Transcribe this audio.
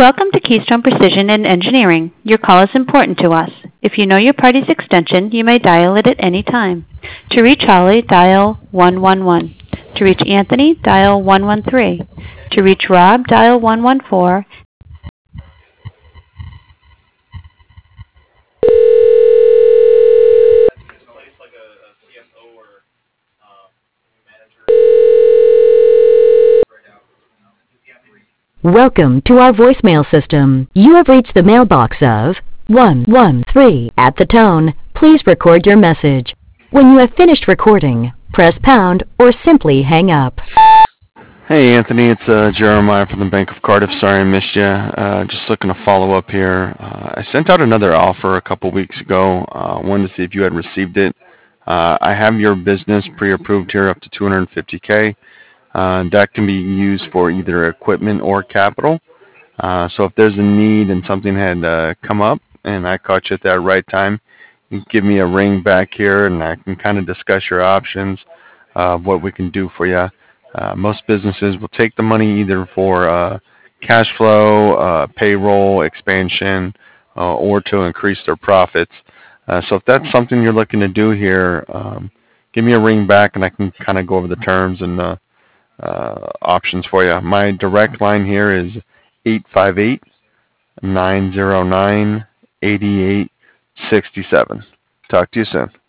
Welcome to Keystone Precision and Engineering. Your call is important to us. If you know your party's extension, you may dial it at any time. To reach Holly, dial 111. To reach Anthony, dial 113. To reach Rob, dial 114. Welcome to our voicemail system. You have reached the mailbox of 113. At the tone, please record your message. When you have finished recording, press pound or simply hang up. Hey Anthony, it's Jeremiah from the Bank of Cardiff. Sorry I missed you. Just looking to follow up here. I sent out another offer a couple weeks ago. Wanted to see if you had received it. I have your business pre-approved here up to 250K. That can be used for either equipment or capital. So if there's a need and something had come up and I caught you at that right time, you can give me a ring back here and I can kind of discuss your options, what we can do for you. Most businesses will take the money either for cash flow, payroll, expansion, or to increase their profits. So if that's something you're looking to do here, give me a ring back and I can kind of go over the terms and options for you. My direct line here is 858-909-8867. Talk to you soon.